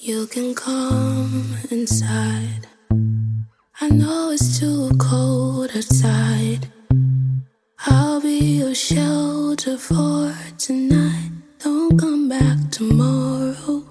You can come inside. I know it's too cold outside. I'll be your shelter for tonight. Don't come back tomorrow.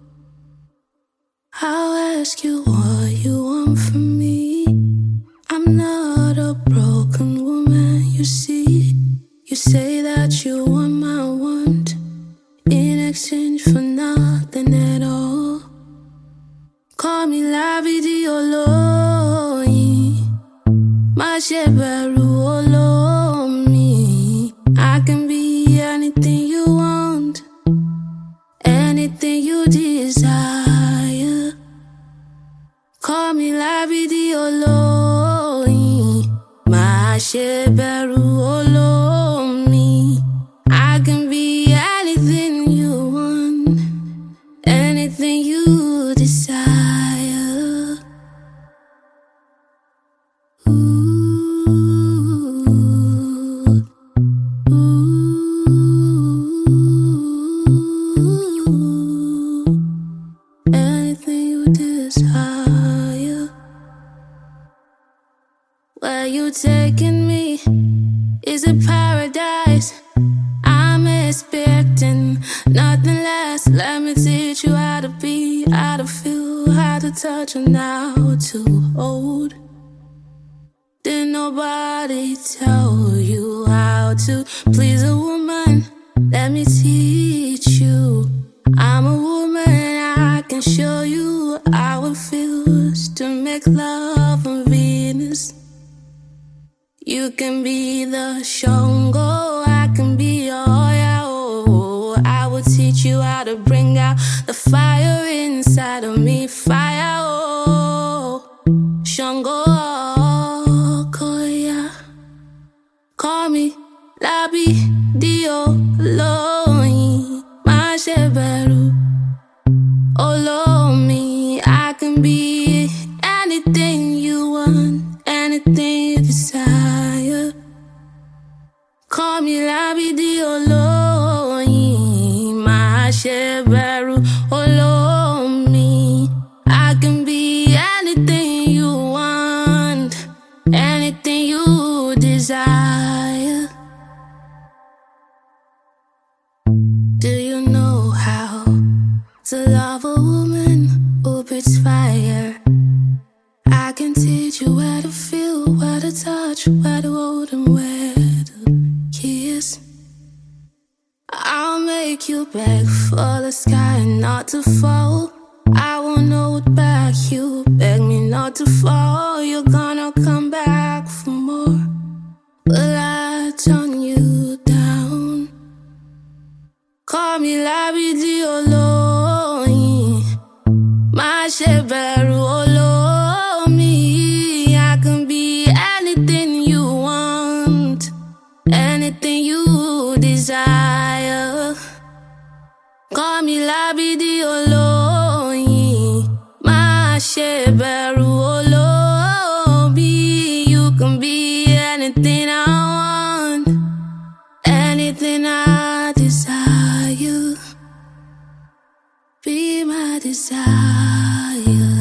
I'll ask you what you want from me. I'm not a broken woman, you see. You say that you want my want in exchange for nothing at all. Call me la vida olóyin, má ṣe bẹ̀rù olómi. I can be anything you want, anything you desire. Call me la vida olóyin, má ṣe bẹ̀rù olómi. I can be anything you want, anything you desire. Anything you desire. Where you taking me? Is it paradise? I'm expecting nothing less. Let me teach you how to be, how to feel, how to touch, and how to hold. Did nobody tell you how to please a woman? Let me teach you. I'm a woman, I can show you how it feels to make love on Venus. You can be the Shango, I can be your Oya. Oh, I will teach you how to bring out the fire inside of me. Fire, oh, Shango, Koya. Call me Labi Dio Loin, má ṣe bẹ̀rù olómi. I can be anything you want, anything you desire. Call me Labi Dio Loin, má ṣe bẹ̀rù olómi. I can be anything you want, anything you desire. Do you know how to love a woman who breathes fire? I can teach you where to feel, where to touch, where to hold, and where to kiss. I'll make you beg for the sky not to fall. I won't hold back, you beg me not to fall. You're gonna come back for more. Will I turn you down? Call me Labi Dio Loin, má ṣe bẹ̀rù olómi. I can be anything you want, anything you desire. Call me Labi Dio Loin, má ṣe bẹ̀rù olómi. You can be anything I want, anything I desire. Be my desire.